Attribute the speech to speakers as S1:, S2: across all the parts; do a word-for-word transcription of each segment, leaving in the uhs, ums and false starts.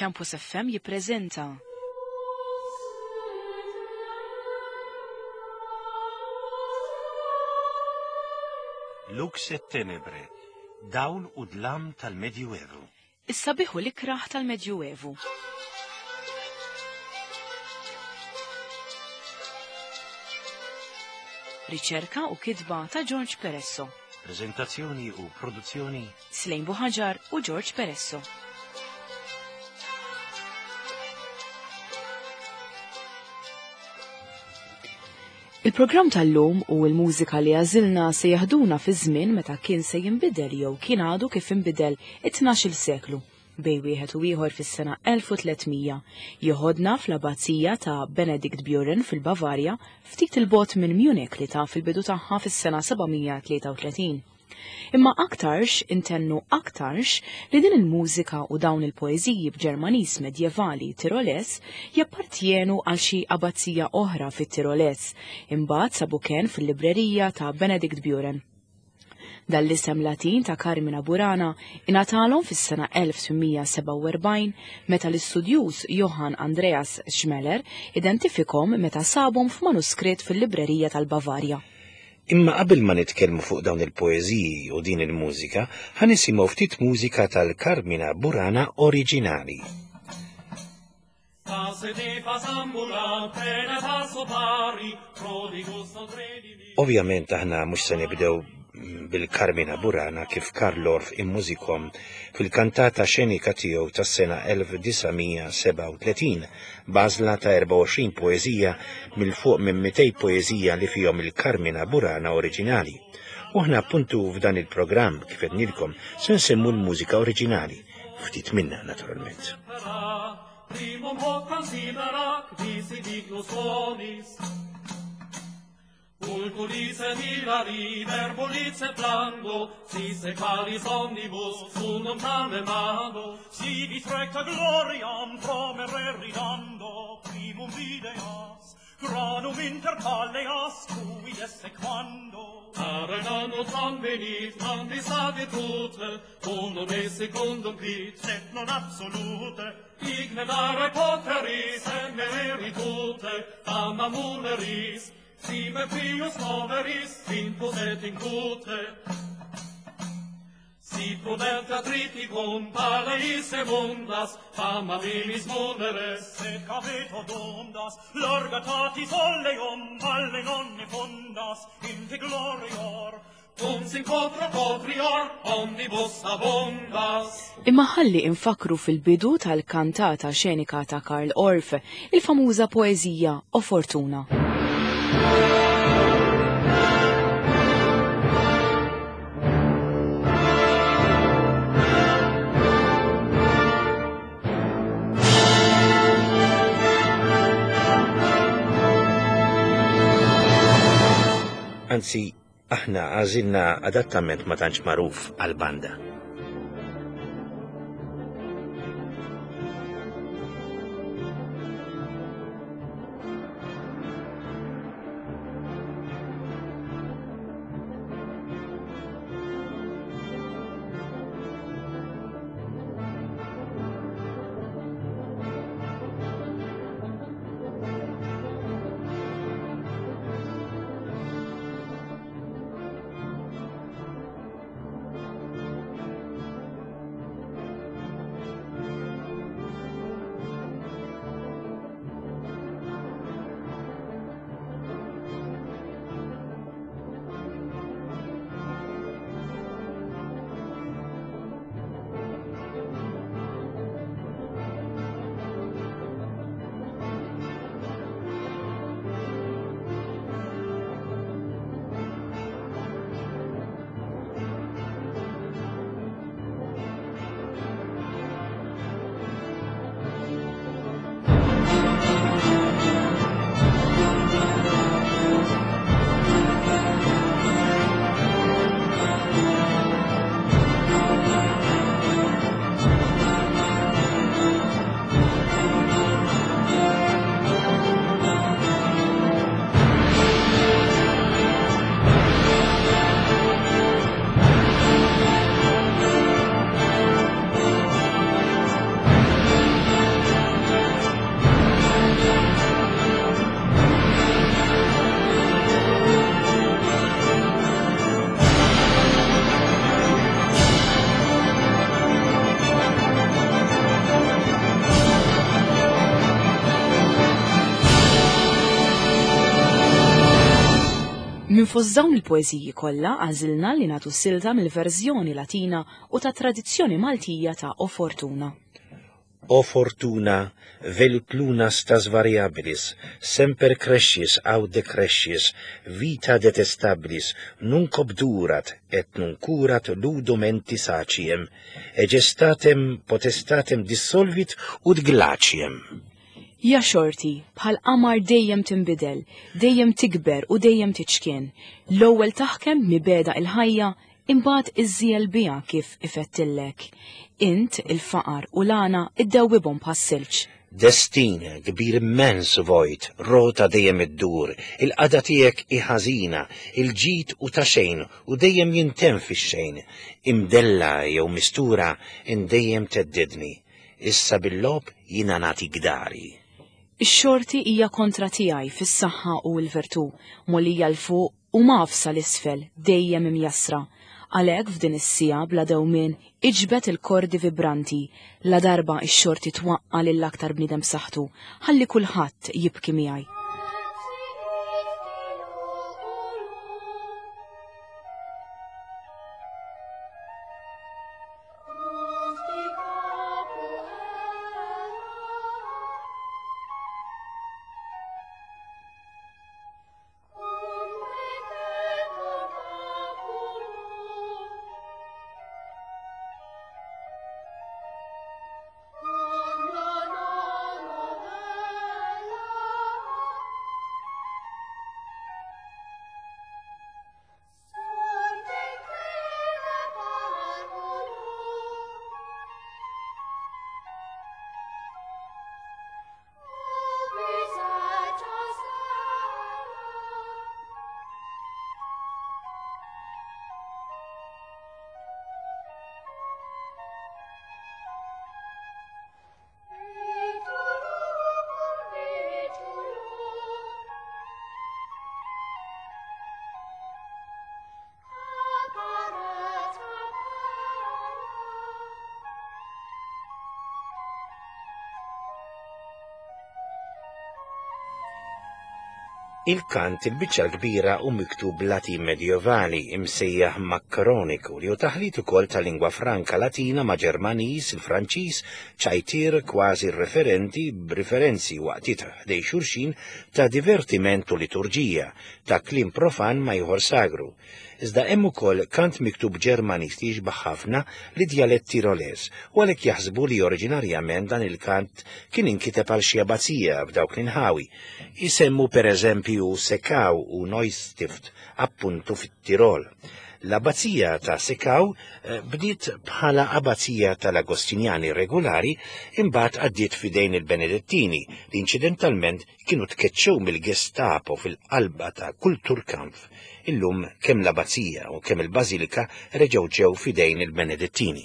S1: Campus F M jippreżenta
S2: Lux et Tenebre, dawn u dlam tal-Medjuevu.
S1: Is-sabiħ u l-ikraħ tal-Medjuevu. Riċerka u kitba ta' George Peresso.
S2: Prezentazzjoni u produzzjoni
S1: Slejn Buħaġar u George Peresso. Il-programm tal-lum u l-mużika li għażilna se jaħduna fi żmien meta kien se jinbidel jew kien għadu kif inbidel it-tnax-il seklu bej wieħed u ieħor fis-sena elf u tlietmija joħodna fl-abazzija ta' Benedikt Buren fil-Bavarja ftit il-bot minn Munich li ta' fil-bidu tagħha fis-sena sebgħmija tlieta u tletin. Imma aktarx intennu aktarx li din il-mużika u dawn il-poeżiji b'Ġermaniż medjevali Tiroles jappartjenu għal xi abazzija oħra fit-Tiroles, imbagħad sabu kien fil-librerija ta' Benedikt Buren. Dal-isem Latin ta' Carmina Burana ingħatalhom fis-sena elf ottocento seba' u erbgħin meta l-istudjuż Johann Andreas Schmeller identifikhom meta sabhom f'manuskritt fil-librerija tal-Bavarja.
S2: Imma qabel ma nitkellmu fuq dawn il-poeżiji u din il-mużika, ħanisimgħu ftit mużika tal-Carmina Burana oriġinali. Ovvjament aħna mhux se nibdew bil-Carmina Burana kif Karl Orff immużikhom fil-kantata xenika tiegħu tas-sena elf disgħomija seba' u tletin, bażla ta' erba' u għoxrin poeżija mill-fuq minn mitej poeżija li fihom il-Carmina Burana oriġinali. U aħna appuntu f'dan il-programm kif qed nilkom se nsemmu l-mużika oriġinali, ftit minnha naturalment.
S3: Ultulice hilari, verbulice plango, si se calis omnibus, sunum talemado, si vis recta gloriam promere ridando, primum videas, granum inter palleas, cui esse quando. Arenano tam venit, mandis ad virtute, undum e secundum pit, et non absolute, ignevare poteris, et meritute, fama muneris, Sime prius noveris, impus et incute. Si prudente atriticum paleis emundas, fama vilis muneres, et caveto dondas, largatatis oleum, alle nonne fundas, in te glorior, cum sin contra potrior, omnibus abundas.
S1: Imma ħalli infakru fil-bidu tal-kantata xenika ta' Karl Orff, il-famuża poeżija O Fortuna.
S2: Anzi, aħna għażilna adattament ma tantx magħruf għall-banda.
S1: Minn fost dawn il-poeżiji kollha għażilna li nagħtu silta mill-verżjoni Latina u ta' tradizzjoni Maltija ta' O Fortuna.
S2: O fortuna, velut lunas tas variabilis, semper crescis au decrescis, vita detestablis, nunc obdurat, et nunc curat ludum enti saciem, egestatem potestatem dissolvit ud glaciem.
S1: Ja xorti, bħal qamar dejjem tinbidel, dejjem tikber u dejjem tiċkien. L-ewwel taħkem mibeda il-ħajja, imbagħad iżżiel biha kif ifettillek. Int il-faqar u lana iddewwibhom bħas-silġ.
S2: Destin kbir immens vojt, rota dejjem iddur, il-qada tiegħek iħażina, il-ġid u ta' xejn u dejjem jintem fix-xejn, imdella jew mistura in dejjem teddidni. Issa bil-lob jiena nagħti gdari.
S1: Ix-xorti hija kontra tiegħi fis-saħħa u l-virtu, mollija l-fuq u mafsa l-isfel dejjem imjassra. Għalhekk f'din is-sija bla dewmien iġbed il-kordi vibranti, la darba x-xorti twaqqa lill-aktar bniedem b'saħħtu, ħalli kulħadd jibki miegħi.
S2: Il-kant il-biċċa l-kbira u miktub Latin medjevali imsejjaħ makkaroniku li hu taħlit ukoll ta' lingwa franka Latina ma' Ġermaniż, il-Franċiż, ċajtier kważi referenti b'riferenzi waqtit ħdej xulxin ta' divertiment u liturġija, ta' kliem profan ma' ieħor sagru. Iżda hemm ukoll kant miktub Ġermaniż li jiġbaħ ħafna li djalett Tirolez, u għalhekk jaħsbu li oriġinarjament dan il-kant kien inkiteb għal xi abbazija b'dawk l-inħawi. Isemmu pereżempju Sekaw u Neustift appuntu fit-Tirol. L-abbazija ta' Sekaw bdiet bħala abbazija tal-Agostinjani regolari imbagħad għaddiet fidejn il-Benedettini li inċidentalment kienu tkeċċew mill-Gestapo fil-qalba ta' Kulturkampf. Illum kemm l-abbazija u kemm il-Bażilika reġgħu ġew fidejn il-Benedettini.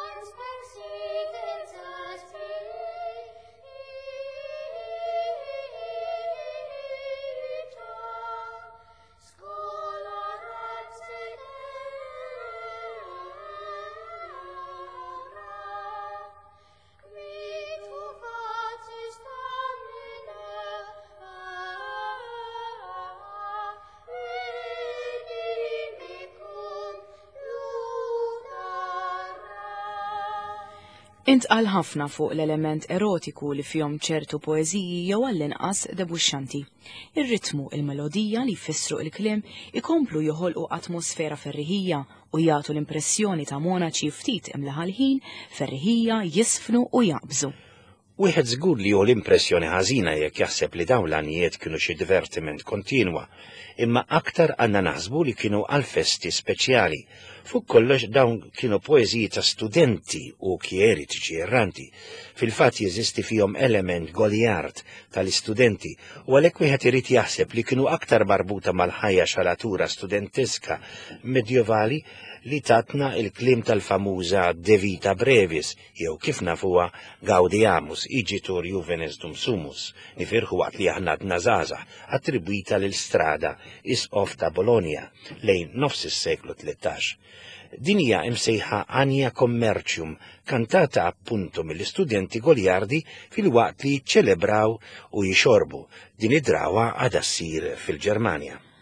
S1: Intqal ħafna fuq l-element erotiku li fihom ċertu poeżiji jew għall-inqas debuxxanti. Ir-ritmu, il-melodija li jfissru il-kliem ikomplu joħolqu atmosfera ferriħija u jagħtu l-impressjoni ta' monaċi ftit imlaħa l-ħin, ferriħija, jisfnu u jaqbżu.
S2: Wieħed żgur li hu l-impressjoni ħażina jekk jaħseb li dawn l-għanijiet kienu xi divertiment kontinwa, imma aktar għandna naħsbu li kienu għal festi speċjali. Fuq kollox dawn kienu poeżiji ta' studenti u kjeritiċi erranti. Fil-fatt jeżisti fihom element Goliard tal-istudenti u għalhekk wieħed irid jaħseb li kienu aktar marbuta mal-ħajja xalatura studenteska medjevali li tatna il-klim tal-famuża De Vita Brevis jew kif nafuha Gaudiamus Igitur Juvenes Dum Sumus, nifirħu waqt li aħna għadna żgħażagħ attribwita lil strada Isqof ta' Bologna lejn nofs is-seklu tlittax. Din hija imsejħa Anja Commercium, kantata appuntu mill-istudenti Goliardi fil-waqt li jiċċelebraw u jixorbu. Din id-drawa għadha ssir fil-Ġermanja.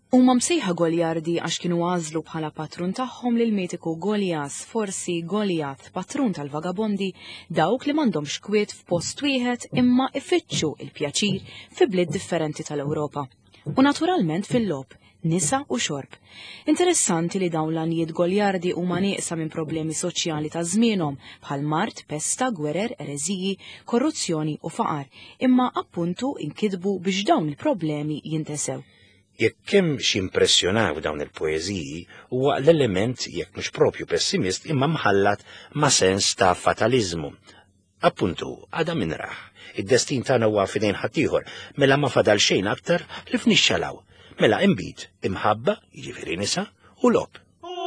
S1: Huma msejħa Goljardi għax kienu għażlu bħala patrun tagħhom lil mitiku Goljas, forsi Goliath, patrun tal-vagabondi, dawk li m'għandhomx kwiet f'post wieħed imma ifittxu il-pjaċir fi bliet differenti tal-Ewropa. U naturalment fil-lob, nisa u xorb. Interessanti li dawn l-anijiet Goljardi huma nieqsa minn problemi soċjali ta' żmienhom bħal mart, pesta, gwerer, ereżiji, korruzzjoni u faqar, imma appuntu inkidbu biex dawn il-problemi jintesew.
S2: Jekk kemm x'impressjonaw dawn il-poeżiji huwa l-element jekk mhux propju pessimist imma mħallat ma' sens ta' fataliżmu. Appuntu, għada minraħ, id-destin tagħna huwa fidejn ħaddieħor, mela ma fadal xejn aktar li fnixxalaw. Mela imbit, imħabba, jiġifieri nisa u lob.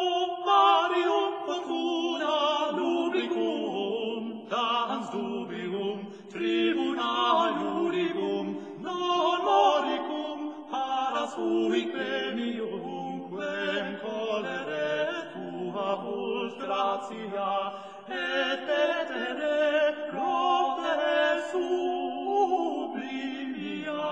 S3: Sui premium quem colere tua vult gratia et petere prote sublimia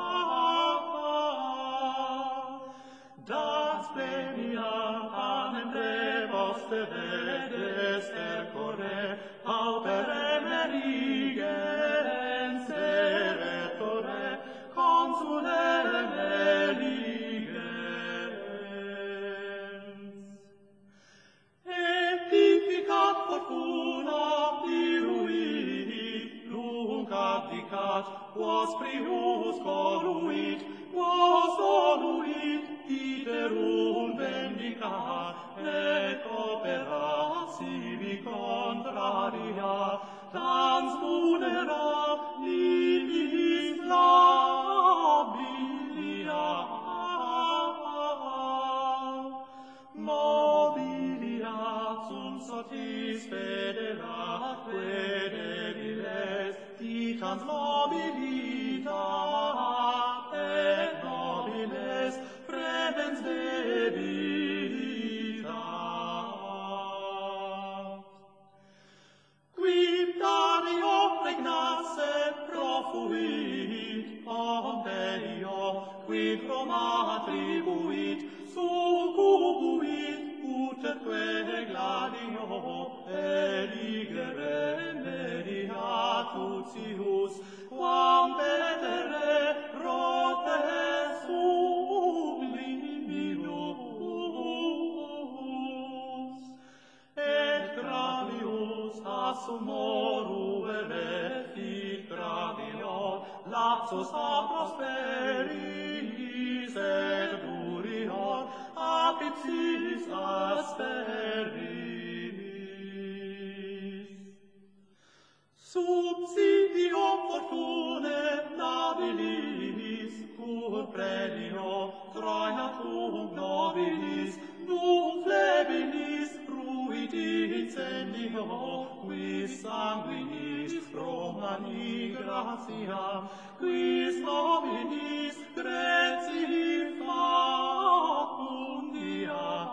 S3: das plenia panem de voste vedes ercore pauperem erigens eretore consulem quos prius coluit, quos voluit, iterum vendicat, et opera sibi contraria, transmunera libis labilia, mobilia sum sotis federat, quedebiles, titans nobilitat, et nobiles prevens debilitat. Quim Dario regnasse profuit, Pompeio, quid Roma tribuit, succubuit, uterque gladio, eligere mediatutius, quam petere prote sublimius, et gravius assumoru electit gravio, lapsus a prosperis et durior, apipsis asperis. Subsidio fortune nabilis, cur premio Troiatum nobilis, num flebilis fruit incendio, quis sanguinis Romani gratiam, quis nominis Gratii facundiam,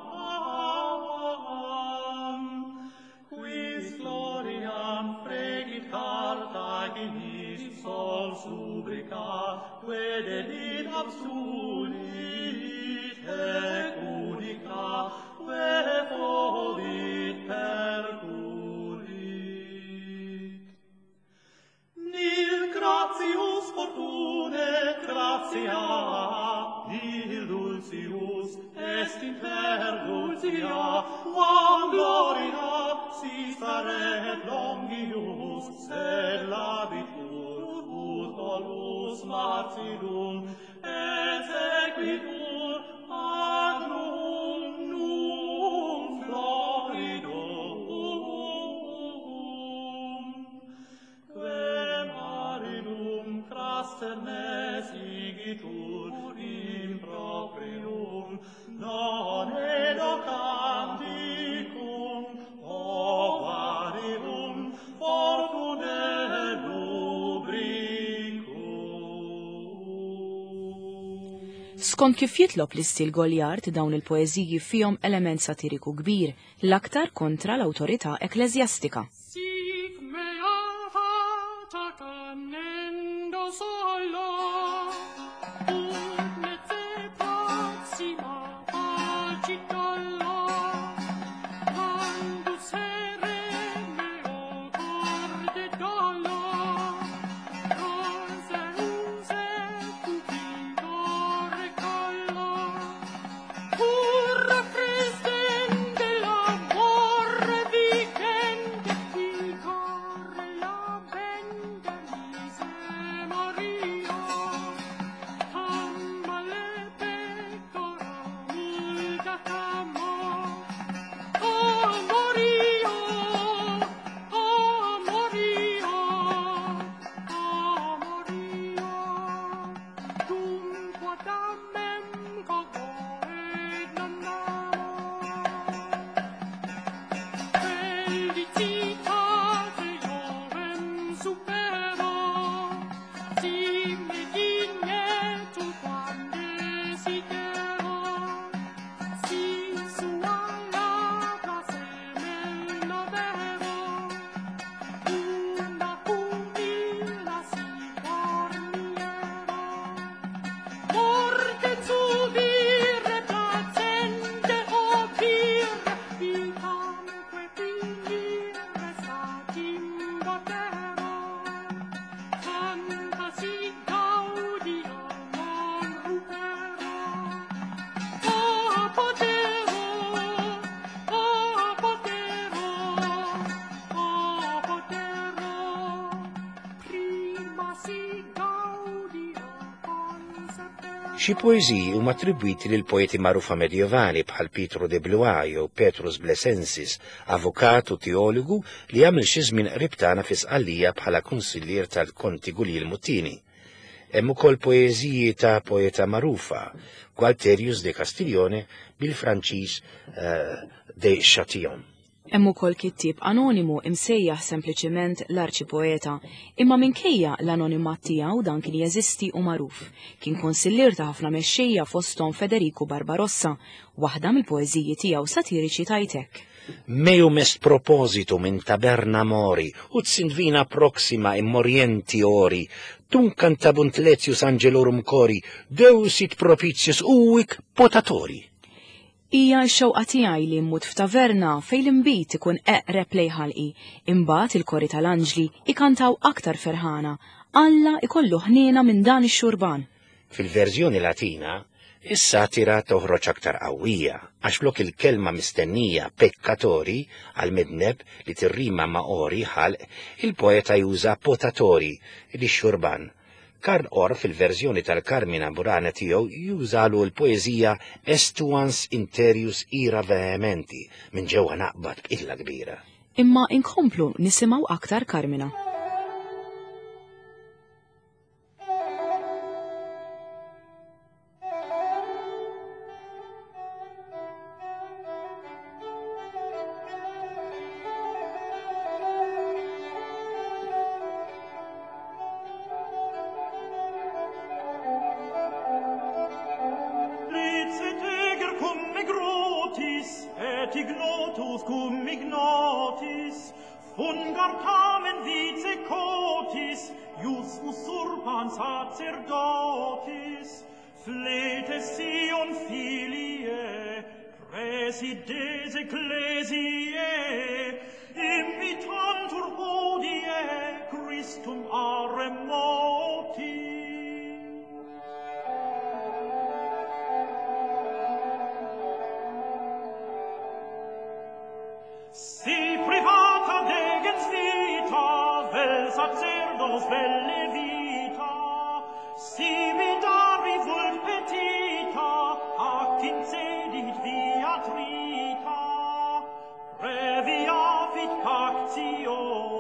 S3: quis gloriam fregit Carthaginis sol subricat, quededit absulit et unica, vefolit perculit. Nil gratius fortune gratia, nil dulcius est in per dulcia, quam gloria si staret longius, sed labitur ut olus martyrum, et sequitur ad num num floridum. Quem aridum crasternes igitur improprium, non edo canticum, ovarium fortune lubricum.
S1: Skont kif jitlob l-istil Goljard dawn il-poeżiji fihom element satiriku kbir, l-aktar kontra l-awtorità ekleżjastika.
S3: Sic mea fata canendo solo, ut nece pax supero, si mi vigneto quando desidero, si sua labbra se me lo vero, una pupilla si forniero, porque subire placente opire, vitamque finire satimbo tero, fantasi gaudio non rupero, oh potero, oh potero, oh potero, prima si gaudio consapero.
S2: Xi poeżiji huma attribwiti lil poeti magħrufa medjevali bħal Pietro de Blois jew Petrus Blesensis, avukat u teologu li għamil xi żmien qrib tagħna fi Sqallija bħala kunsillier tal-Konti Guglielmo Muttini. Hemm ukoll poeżiji ta' poeta magħrufa, Gualterius de Castiglione bil-Franċiż uh, de Chatillon.
S1: Hemm ukoll kittieb anonimu imsejjaħ sempliċement l-arċipoeta, imma minkejja l-anonimat tiegħu dan kien jeżisti u magħruf. Kien konsillier ta' ħafna mexxejja fosthom Federico Barbarossa, waħda mill-poeżiji tiegħu satiriċi tajtek.
S2: Meum est propositum in taberna mori, ut sinvina proxima in morienti ori, tum cantabunt letius angelorum cori, deusit propitius uic potatori.
S1: Ija x-xewqa tiegħi li mmut f'taverna fejn l-imbit ikun eqreb lej ħalqi, imbagħad il-kori tal-anġli ikantaw aktar ferħana, Alla ikollu ħniena minn dan ix-xurban.
S2: Fil-verżjoni Latina, is-satira toħroġ aktar qawwija, għax blok il-kelma mistennija pekkatori għal-midneb li tirrima ma' ori ħalq, il-poeta juża potatori li xurban. Karl Orff fil-verżjoni tal-Carmina Burana tiegħu jużalu l-poeżija estuans interius ira vehementi minn ġewwa naqbad b'illa kbira.
S1: Imma inkomplu nisimgħu aktar Carmina.
S3: et ignotus cum ignotis, fungar tamen vice cotis, ius usurpans sacerdotis, flete sion filiae, presides ecclesiae, imitantur hodie Christum a remoti. Si privata degens vita, vel sacerdos vel levita, si vidari vult petita, ac incedit via trita, previavit pactio,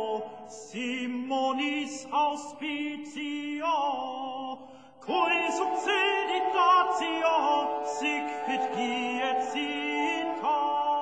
S3: simonis auspitio, cui succedit datio, sic fit quiet cita.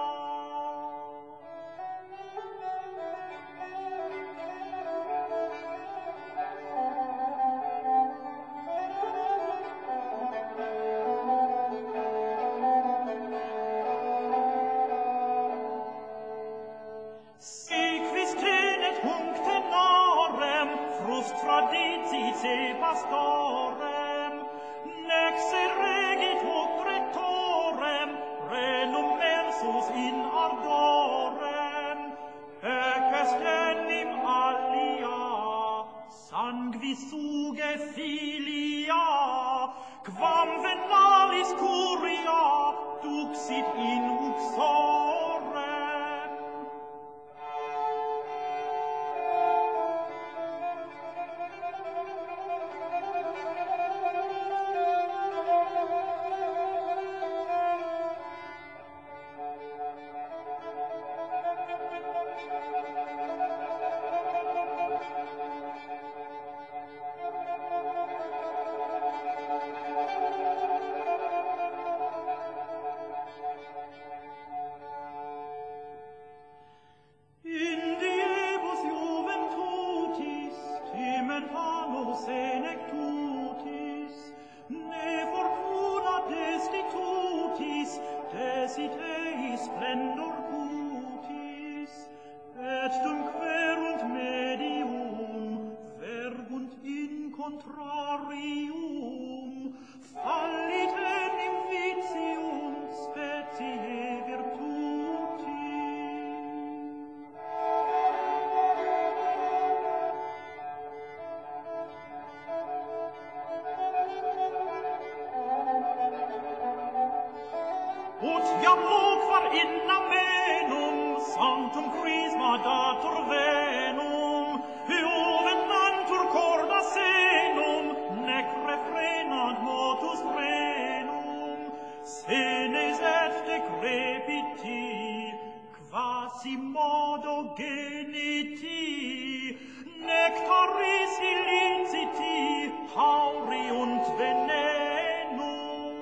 S3: Se pastorem, nexe regit hoc rectorem, renum versus in ardorem, ec est enim alia, sanguis suge filia, quam venalis curia, duxit in uxorem. vano senectutis, ne fortuna destitutis, desit eis splendor cutis, et dum querunt medium, verbunt in contrarium, fallit en invitium specie virtuti. Ut iam loquar in amenum, sanctum chrisma datur venum, juvenantur corda senum, nec refrenant motus renum, senes et decrepiti, quasi modo geniti, nectaris illiciti, hauriunt venenum.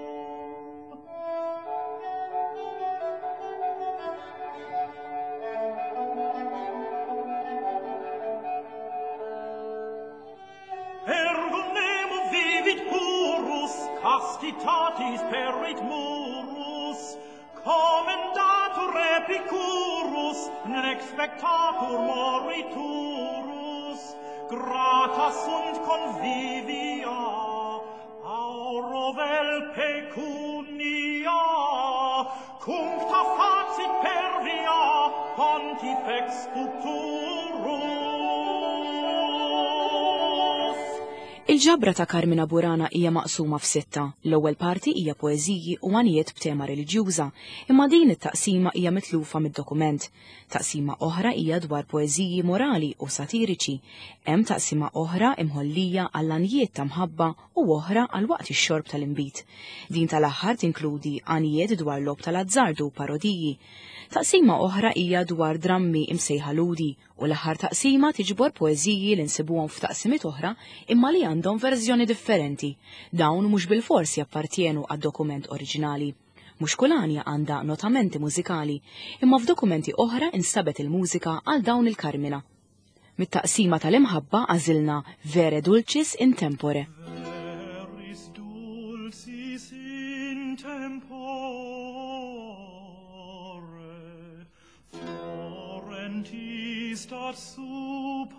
S3: Ergo nemo vivit purus, castitatis perit murus, commendatur Epicurus, nec spectatur moriturus, grata sunt convivia, auro vel pecunia, cuncta facit per via pontifex futurus.
S1: Il-ġabra ta' Carmina Burana hija maqsuma f'sitta. L-ewwel parti hija poeżiji u għanijiet b'tema reliġjuża, imma din it-taqsima hija mitlufa mid-dokument. Taqsima oħra hija dwar poeżiji morali u satiriċi. Hemm taqsima oħra imħollija għall għanijiet ta' mħabba u oħra għal waqt ix-xorb tal-inbit. Din tal-aħħar tinkludi għanijiet dwar lob tal-azzardu u parodiji. Taqsima oħra hija dwar drammi imsejħa ludi u l-aħħar taqsima tiġbor poeżiji li nsibuhom f'taqsimiet oħra imma li għandhom verżjoni differenti. Dawn mhux bil-forsi appartienu għad-dokument oriġinali. Mhux kull għanja għandha notamenti mużikali, imma f'dokumenti oħra instabet il-mużika għal dawn il-Carmina. Mit-taqsima tal-imħabba għażilna Vere Dulcis in Tempore.
S3: Veris dulcis in tempore, florentis dat super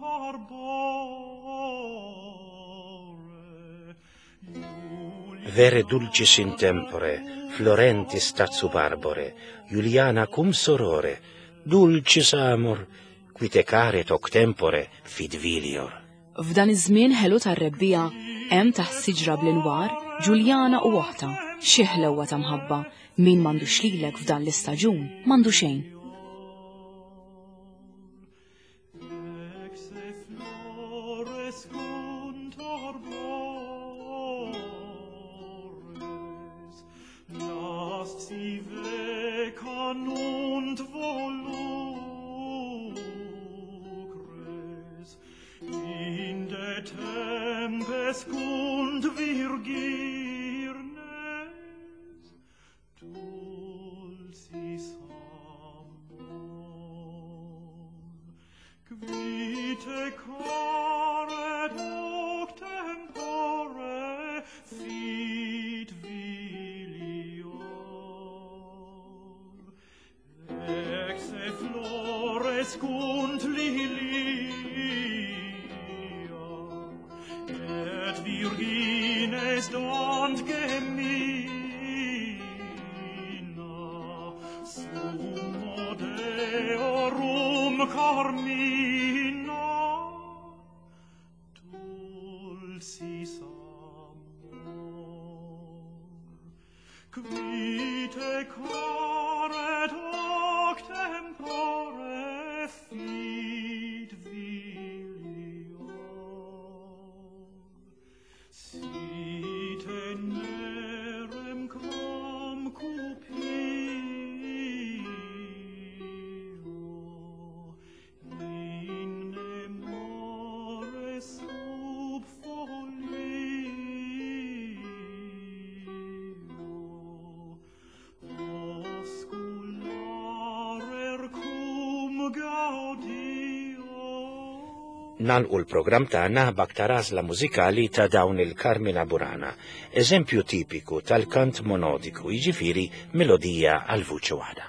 S2: Vere dulcis in tempore, florentis statsu barbore, Juliana cum sorore, dulcis amor, qui te caret hoc tempore fidvilior.
S1: F'dan iż-żmien ħelu tar-rebbija hemm taħt siġra bl-inwar Ġuljana u oħta, xi ħlewwa ta' mħabba, min m'għandux lilek f'dan l-istaġun m'għandu xejn.
S3: Tempes und virgirnes, dulcis amor, quite caret hoc tempore fit vilior, exe flores cunt lilia, et virgines dant gemina, summo deorum Carmina, dulcis amor, quite caret hoc tempore fit vilior, si tenerem crom cupio, in memore sub folio,
S2: nalqu l-programm tagħna b'aktar għażla mużikali ta' dawn il-Carmina Burana, eżempju tipiku tal-kant monodiku, jiġifieri melodija għal vuċi waħda.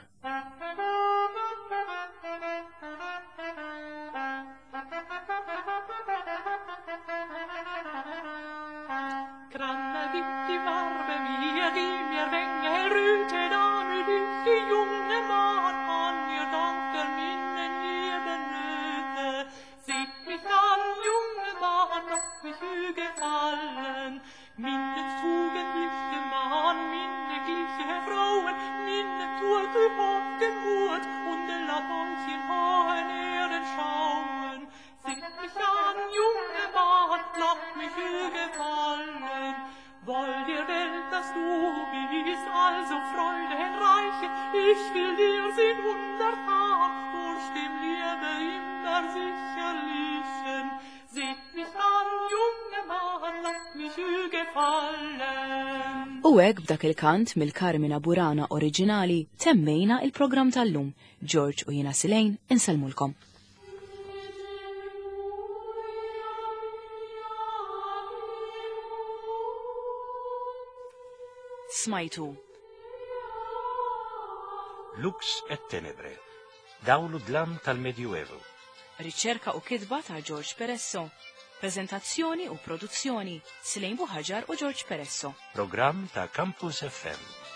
S1: U hekk b'dak il-kant mill-Carmina Burana oriġinali temmejna il-programm tal-lum. George u jiena Silejn insalmulkom. Smajtu
S2: Lux et Tenebre, dawlu dlam tal-Medjuevu.
S1: Riċerka u kitba ta' George Peresso. Prezentazzjoni u produzzjoni Silejn Buħaġar u George Peresso.
S2: Programm ta' Campus F M.